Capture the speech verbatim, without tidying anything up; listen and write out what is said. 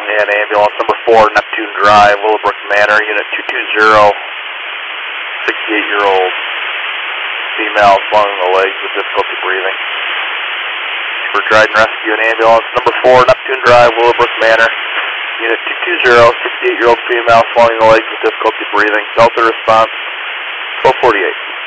And ambulance number four, Neptune Drive, Willowbrook Manor, unit two two zero, sixty-eight-year-old female swelling in the legs with difficulty breathing. For Dryden Rescue and ambulance number four, Neptune Drive, Willowbrook Manor, unit two two zero, sixty-eight-year-old female swelling in the legs with difficulty breathing. Delta response, twelve forty-eight.